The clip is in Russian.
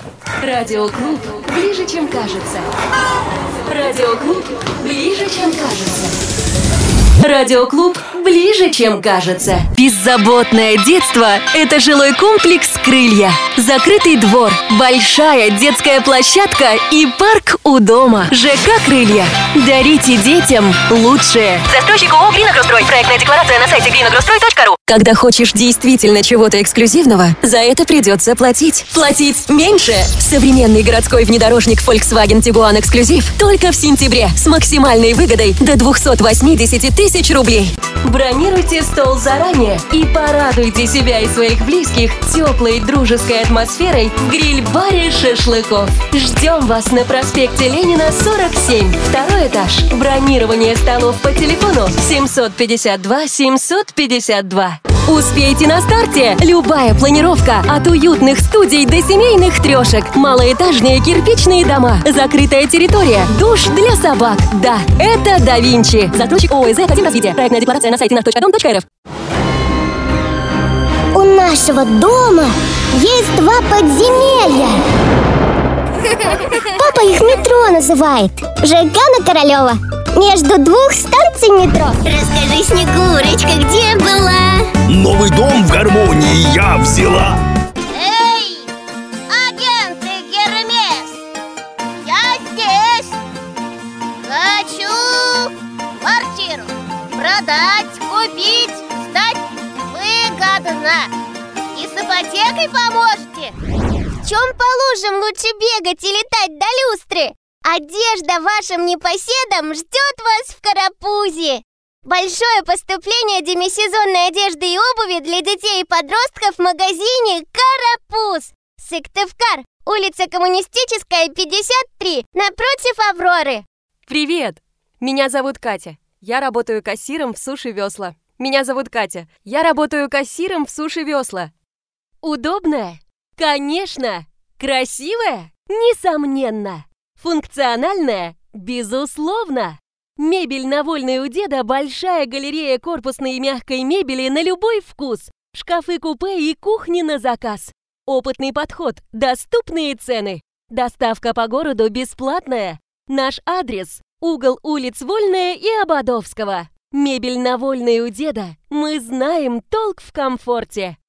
Радиоклуб ближе, чем кажется. Радиоклуб ближе, чем кажется. Радиоклуб ближе, чем кажется. Беззаботное детство – это жилой комплекс «Крылья». Закрытый двор, большая детская площадка и парк у дома. ЖК «Крылья». Дарите детям лучшее. Застройщик ООО «Гринагрострой». Проектная декларация на сайте greenagrostroy.ru. Когда хочешь действительно чего-то эксклюзивного, за это придется платить. Платить меньше. Современный городской внедорожник Volkswagen Tiguan Эксклюзив только в сентябре с максимальной выгодой до 280 тысяч рублей. Бронируйте стол заранее и порадуйте себя и своих близких теплой дружеской атмосферой в гриль-баре шашлыков. Ждем вас на проспекте Ленина, 47, второй этаж. Бронирование столов по телефону 752 752. Успейте на старте! Любая планировка от уютных студий до семейных трешек. Малоэтажные кирпичные дома. Закрытая территория. Душ для собак. Да, это Да Винчи. Застройщик ООО «Академразвитие». Проектная декларация на сайте наш.дом.рф. У нашего дома есть два подземелья. Папа их метро называет. ЖК на Королева. Между двух станций метро. Расскажи, Снегурочка, где была? Новый дом в гармонии я взяла. Эй, агенты Гермес, я здесь. Хочу квартиру продать, купить, сдать выгодно. И с ипотекой поможете. В чем по лужам лучше бегать и летать до люстры? Одежда вашим непоседам ждет вас в Карапузе. Большое поступление демисезонной одежды и обуви для детей и подростков в магазине «Карапуз». Сыктывкар, улица Коммунистическая, 53, напротив Авроры. Привет! Меня зовут Катя. Я работаю кассиром в Суши Весла. Меня зовут Катя. Я работаю кассиром в Суши Весла. Удобная? Конечно! Красивая? Несомненно! Функциональная? Безусловно! Мебель на Вольной у деда – большая галерея корпусной и мягкой мебели на любой вкус. Шкафы-купе и кухни на заказ. Опытный подход, доступные цены. Доставка по городу бесплатная. Наш адрес – угол улиц Вольная и Ободовского. Мебель на Вольной у деда. Мы знаем толк в комфорте.